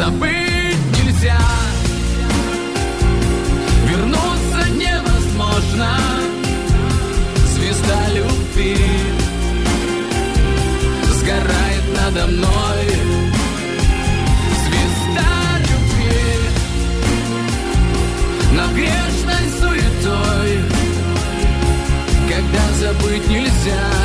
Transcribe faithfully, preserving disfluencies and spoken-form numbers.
забыть нельзя, вернуться невозможно. Звезда любви сгорает надо мной. Звезда любви над грешной суетой, когда забыть нельзя,